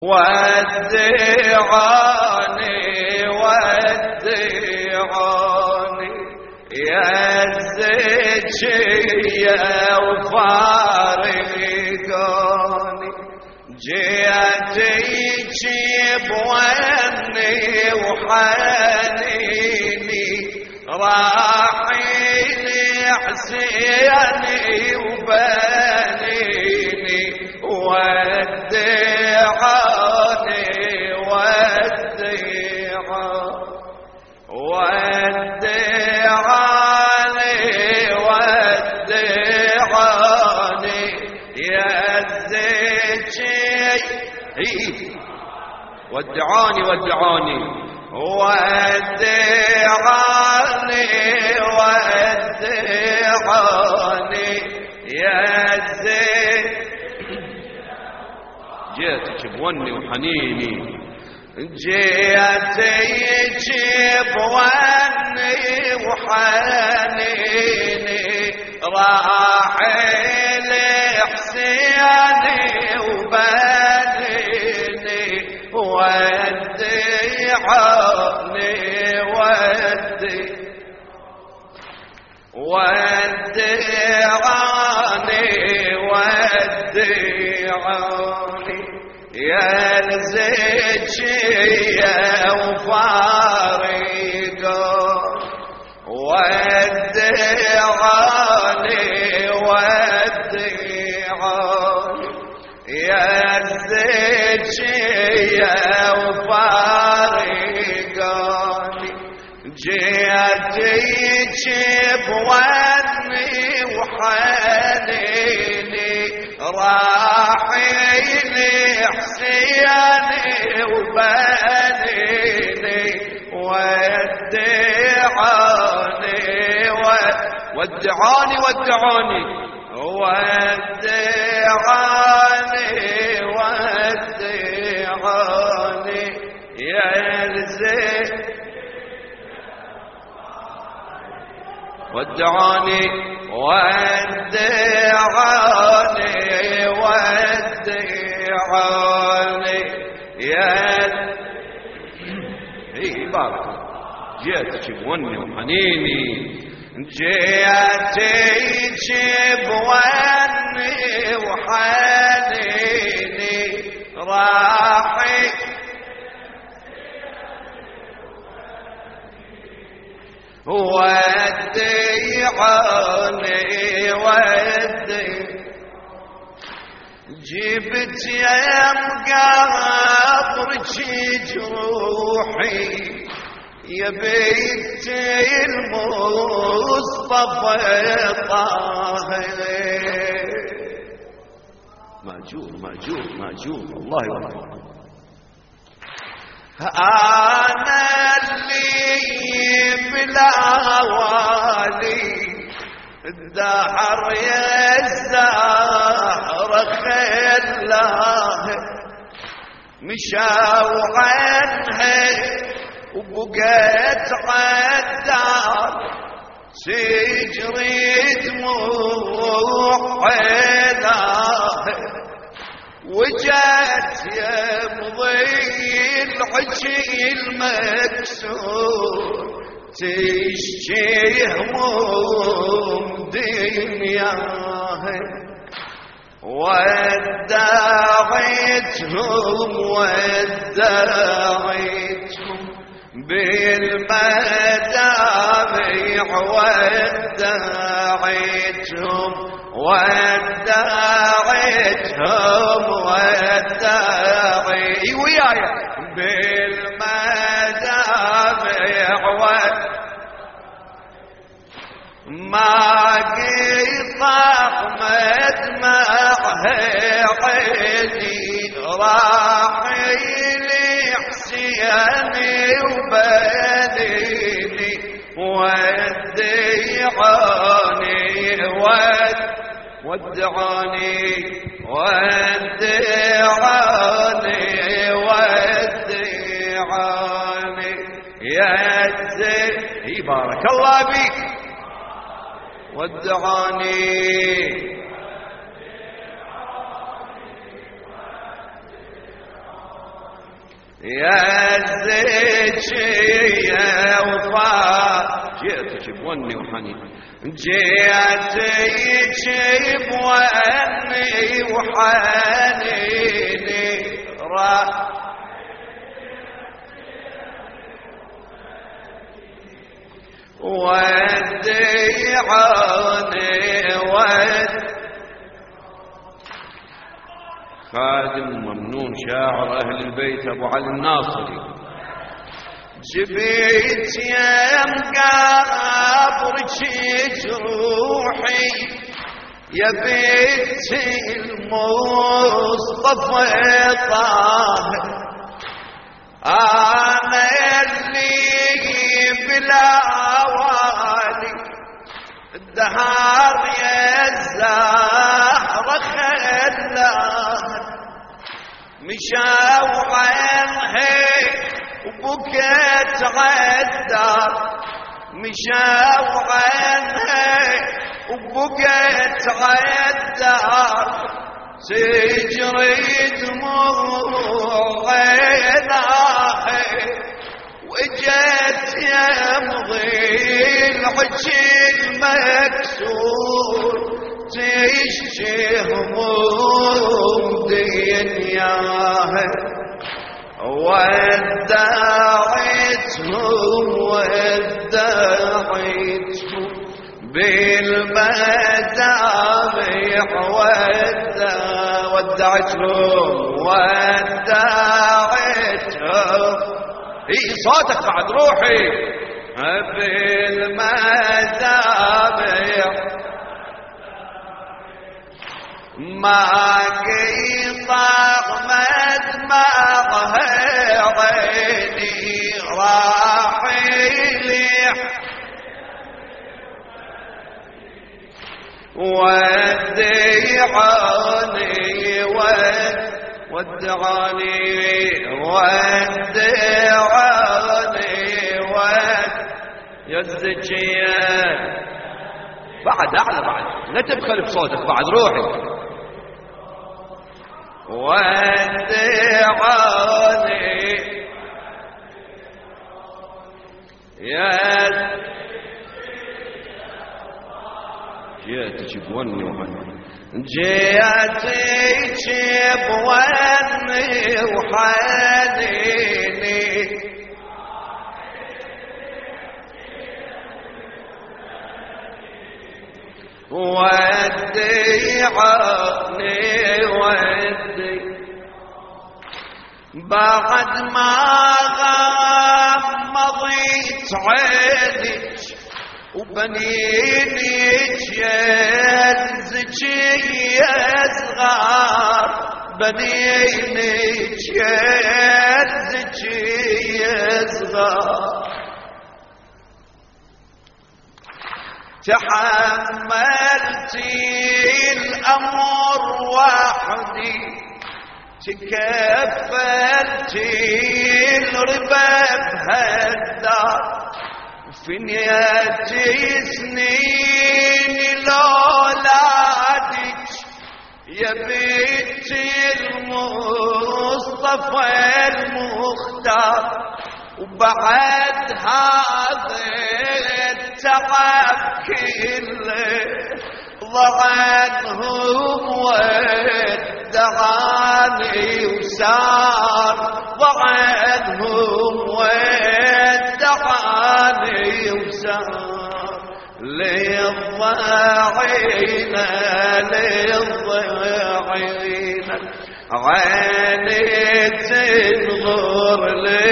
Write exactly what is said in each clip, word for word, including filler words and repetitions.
ودعاني ودعاني يا الزكية وفارقاني جيتك بوني وحنيني راحيني حسيني وبنيني ودعاني ودعاني ودعاني يا الزكي ودعاني ودعاني ودعاني ودعاني يا الزكي جيتك بوني وحنيني جيتك بوني وحنيني راحلي حسيني وبنيني ودعاني ودعاني ودعاني ودعاني يا الزكية وفارقاني ودعاني ودعاني يا الزكية وفارقاني جيتك بوني وحنيني راحيني حسيني وبنيني ودعاني ودعاني ودعاني ودعاني ودعاني يا الزكي ودعاني ودعاني ودعاني يا اي بارك جيتك بوني وحنيني جيتك بوني وحنيني راحي ودعاني ودعاني جبت يا مقابرك جروحي يا بيت المصطفى طاهر ماجور ماجور ماجور والله والله أنا اللي بلا والي الدهر يا الزهر خلاه مشاو عنها وبقيت عالدار سجري دموع عيناه وجات يمضي الحجي المكسور تشجي هموم دنياه وداعيتهم وداعيتهم بالمدامع وداعيتهم وداعيتهم وداعي وياي بالمدامع ما قطع مدمعه عيني راحيلي حسيني وبنيني ودعاني ودعاني ودعاني ودعاني يا الزكي بارك الله بك ودعاني يا الزكية وفاء جئتك بوني وحنين جئتك بوني وحنيني را وديعني ود خادم ممنون شاعر أهل البيت أبو علي الناصري جبيت يا مقابرك جروحي يا بيت المصطفى طاهر أنا اللي بلا والي الدهار يا الزهرة خلاه مشاو عنها وبكت عالدار مشاو عنها وبكت عالدار تجري دموع عيناها وجت يمضي العجي المكسور تشجي هموم دنياها ودعتهم ودعتهم بالمدامع ودعتهم ودعتهم اي صوتك بعد روحي بالمدامع ما قيطع مدمعها عيني راحلي ودعاني ودعاني ودعاني ود يا الزكية بعد أعلى بعد لا تبخل بصوتك بعد روحي ودعاني يا جيتك بوني وحنين جيتك بوني وحنيني وديعني ودي بعد ما غمضت عينك وبنينك يا الزكية صغار بنينك يا الزكية صغار تحملتي الأمر وحدي تكفلتي الربا بهالدار في نياتي سنين لولادك يا بيت المصطفى المختار وبعد هذا التعب كله ضعنهم ودعاني وسار ضعنهم ودعاني وسار للضاعين للضاعين عيني تنظر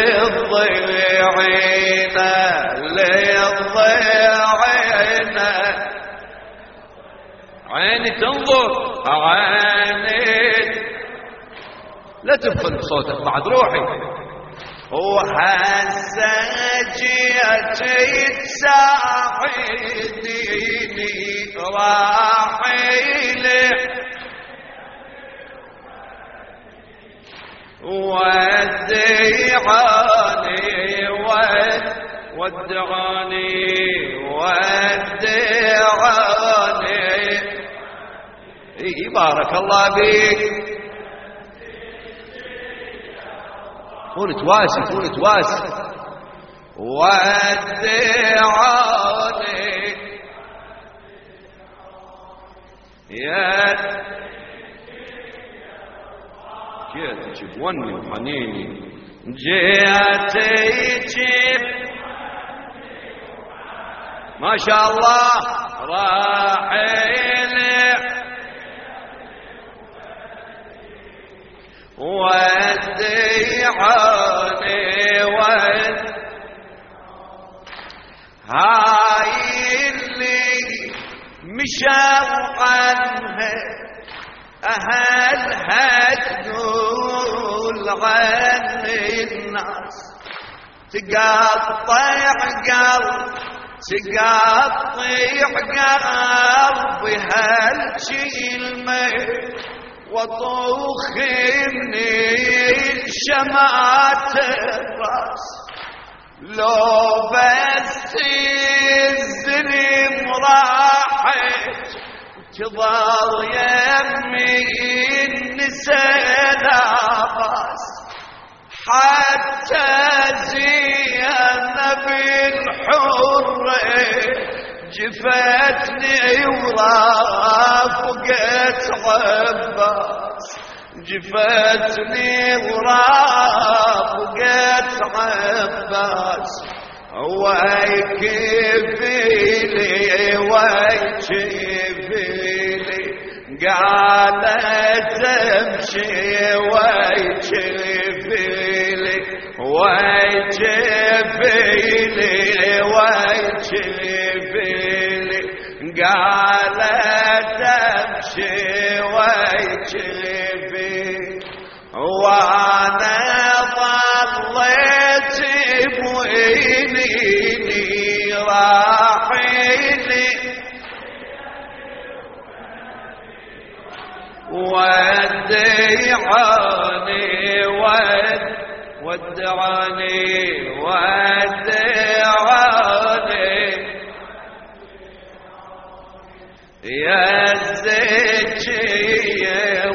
للضيعين للضيعين عيني تنظر عيني لا تبخل بصوتك بعد روحي وهسه جيتي تساعديني راحيلي ودعاني ودعاني ودعاني اي بارك الله بيك كون تواسي كون تواسي. ودعاني يا جيتك بوني وحنيني جيتك ما شاء الله راحلي ودعاني ود هاي اللي مشوا عنها أهلها تقول عن الناس تقطع قلب تقطع قلبي هالكلمة وطوخ من الشمعة الراس لو بس الزلم راحت تظل يمي النساء باس حتى زينب الحرة جفتني ورافقت عباس جفتني ورافقت عباس ويكفيلي ويكفيلي قالت امشي ويكفيلي ويكفيلي ويكفيلي قالت امشي ويكفيلي وانا ظليت بويني راحلي ودعاني ودعاني ودعاني يا الزكية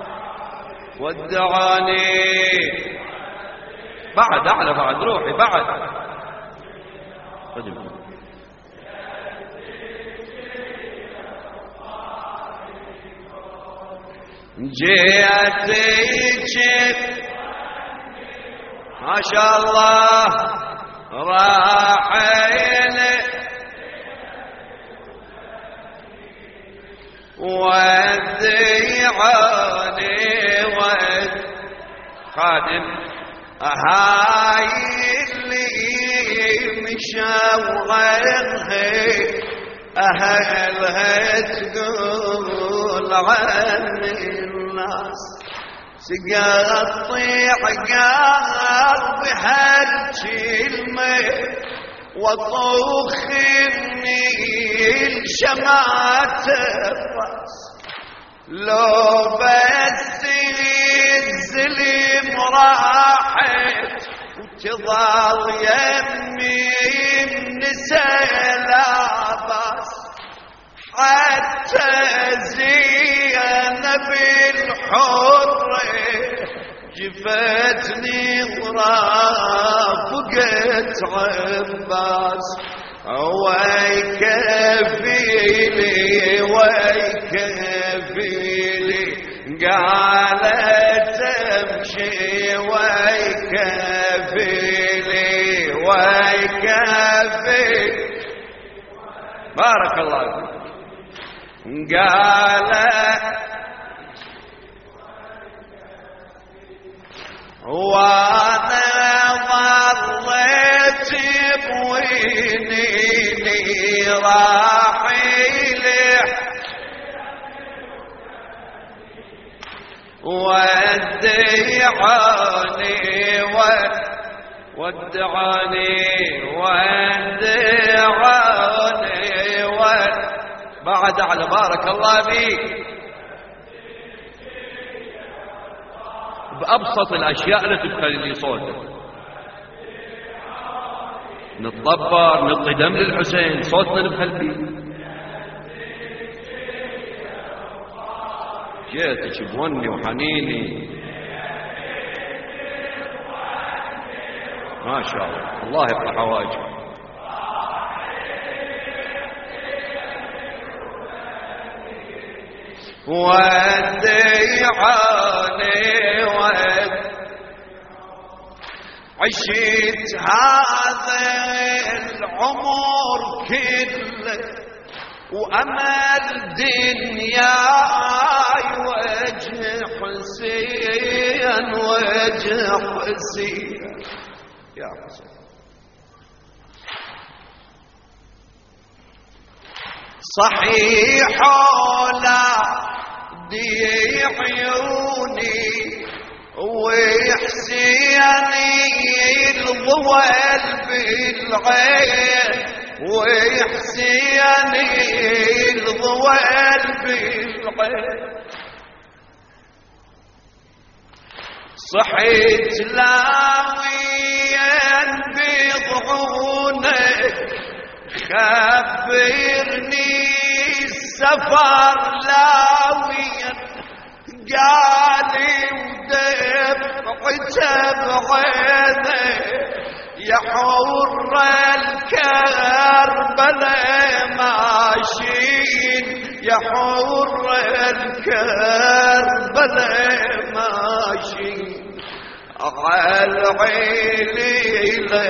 ودعاني بعد أعلى بعد روحي بعد جيتك ما شاء الله راحلي ودعاني ود خادم هاي اللي مشاورها أهلها تقول عن الناس تقطع قلبي هالكلمة وطوخ مني الشمعة الراس لو بس الزلم راحت وتظل يمي النساء لا باس حتى زينب الحرة جفتني ورافقت عباس ويكفيلي ويكفيلي قالت امشي ويكفيلي ويكفيلي بارك الله فيك قالت وانا ظليت بويني راحلي ودعاني ودعاني ودعاني بعد على بارك الله فيك بأبسط الأشياء لا تدخل لي صوتك نتضبر نعطي دم للحسين صوتنا نبخل فيه جيتك بوني وحنيني ما شاء الله، الله يفتح حواجك. وديعاني ود عشت هذا العمر كله وأمل دنياي وجه حسين وجه حسين يا حسين. صحيح لا دي عيوني ويحسيني الضوال بالعين ويحسيني الضوال بالعين. صحيت لاويا بضعونك خبرني السفر لاويا قالي ودفعته بعينه يا حور الكربلاء ماشين يا حور الكربلاء ماشين. عالعيليلة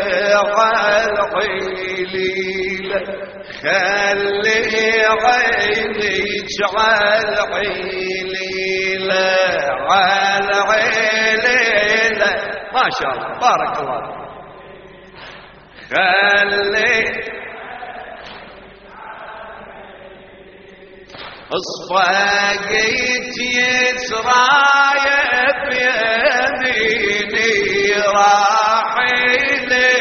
عالعيليلة خلي عينيك عالعيليلة عالعيليلة ما شاء الله بارك الله. خلي اصفقت يسرايا بيميني راحله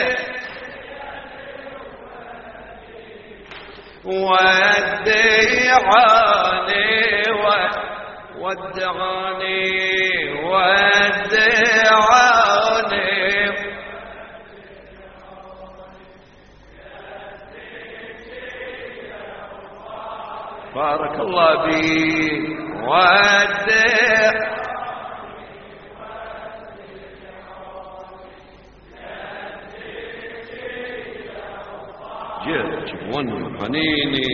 ودعاني ودعاني ودعاني بارك الله بيك. ودع جيت بون حنيني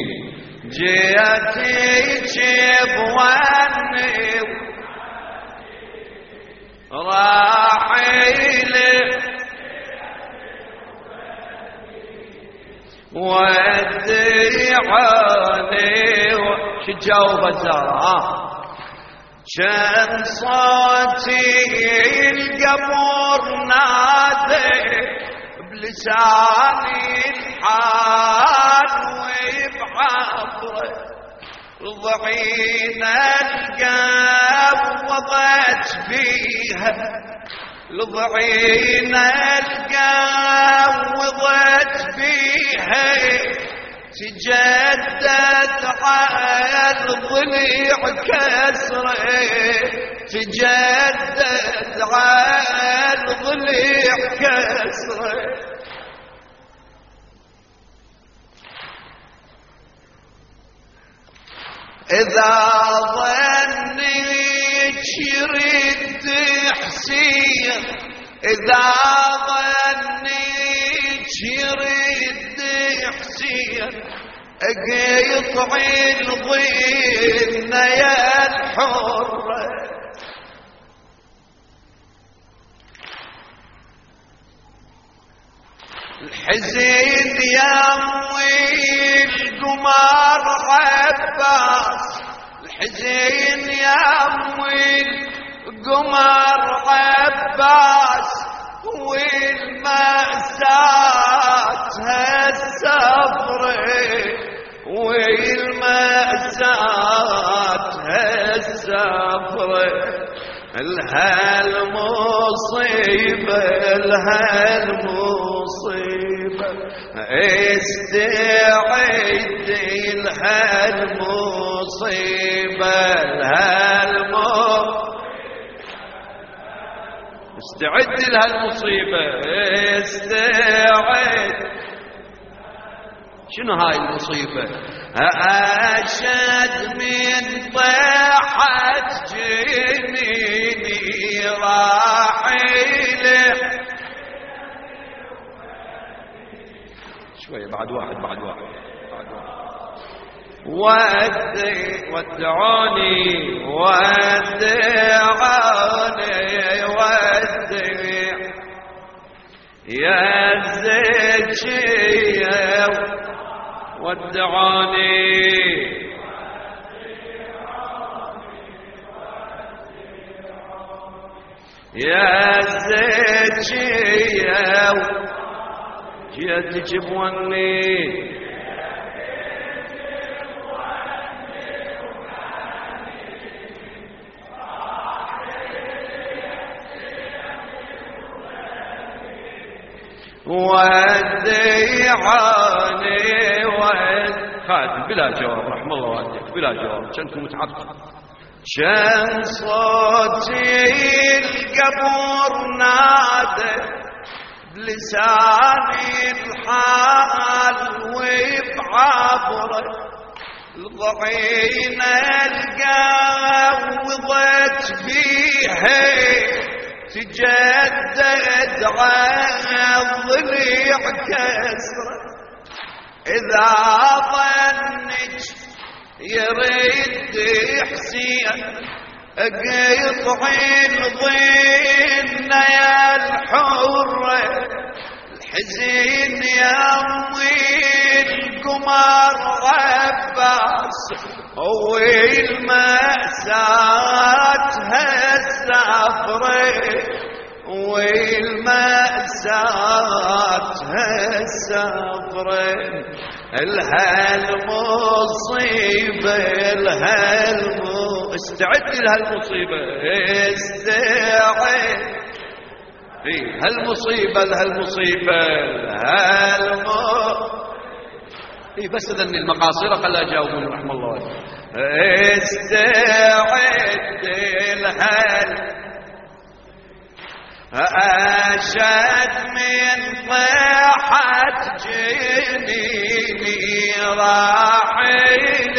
جيتك بوني راحيلي ودعاني شجاوب الزهرة كان صوتي القبر نادي بلساني الحال وبعبره رضعينا القوضت فيها رضعينا القوضت فيها تجدد على الضليع كسره تجدد على الضليع كسره. إذا ظنيت شرد حسين إذا ظنيت شرد حسين اقيطع الظن يا الحرة الحزين يا امي القمر عباس الحزين يا امي القمر عباس والمأساة هالسفرة والمأساة هالسفرة الهالمصيبة الهالمصيبة استعد الهالمصيبة الهالمصيبة استعد لهالمصيبة استعد. شنو هاي المصيبة؟ أشد من طاحت جنيني راحله شوية بعد واحد بعد واحد بعد واحد ودعوني ودعوني ودع يا زكية ودعوني يا زكية جيتك بوني وديعاني ود خادم بلا جواب رحم الله والديك بلا جواب كنت متعطل كان صوتي القبر نادى بلساني الحال وبعبره الضعينة القوضت فيها تجدد عالضليع كسره إذا ظنك يريد حسين قطع الظن يا الحرة الحزين يمضي القمر عباس هو المأساة هالسفرة والمأساة هالسفرة الهالمصيبة الهالمصيبة استعد لهالمصيبة استعد هالمصيبة هالمصيبة هالمصيبة إيه بس ذني المقاصير خلا جاوبوني رحم الله استعد الهال أشد من طاحت جنيني راحل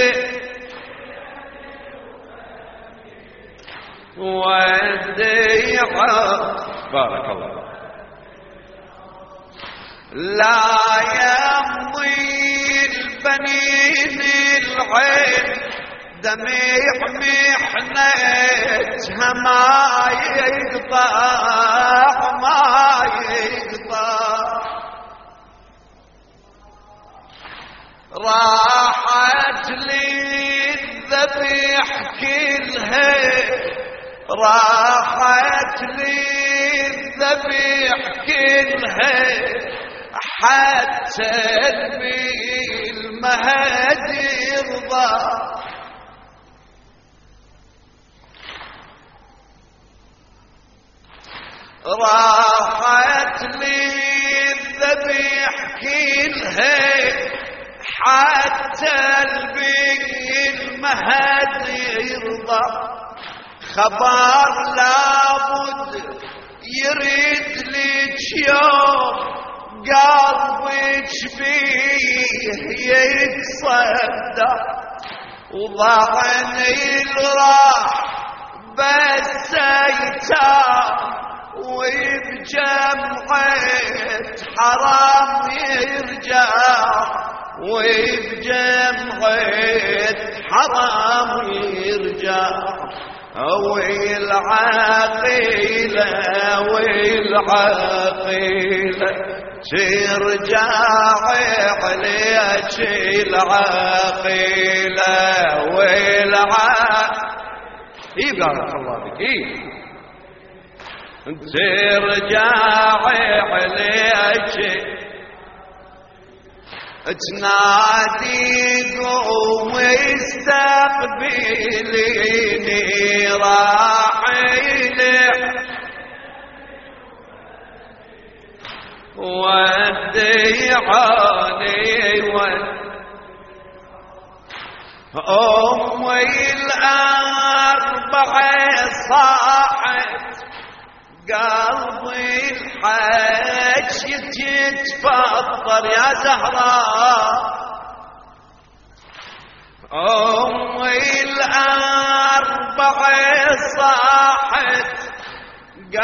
وديعة بارك الله لا يمضي البنين العين دميع محنتها ما يقطع ما يقطع راحت لي الذبيح كلها راحت لي الذبيح كلها حتى المهد يرضى راحت لي الذبيح كلها حتى البي المهد يرضى خبر لابد يريد لك يوم قلبك فيه يتصدى وضعني الراح بس يتام وبجمعة حرام يرجع وبجمعة حرام يرجع والعقيلة والعقيلة ترجع عليك العقيلة والعقيلة إيه بارك الله بك إيه ترجع عليك تنادي قوم استقبليني راحلي وديعاني أمي الأربعة صاحت قلبي الحج يتفطر يا زهراء أمي الأربعة صاحت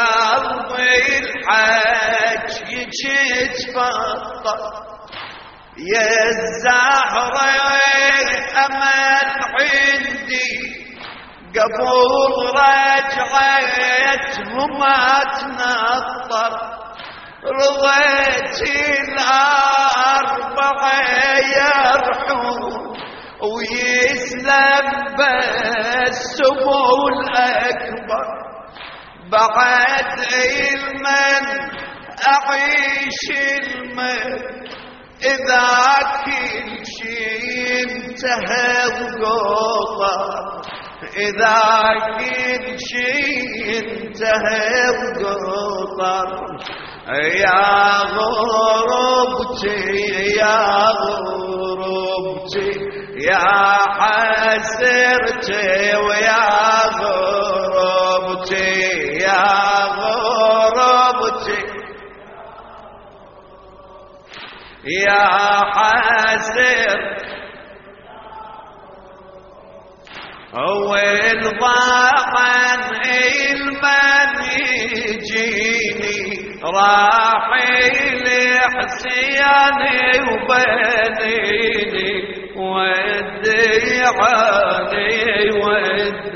قلبي الحج يتفطر يا الزهرة أمل عندي قبل رجعت وما تنطر رضيت الأربعة يرحون ويسلم بس أبو الأكبر بعد المن أعيش المن إذا كل شي انتهى وقطر إذا كل شي انتهى وقطر يا غربتي يا غربتي يا حسرتي ويا غربتي يا غربتي يا حسر أول ضاعن المن يجيني راح لحسياني وبنيني ودي عني ودي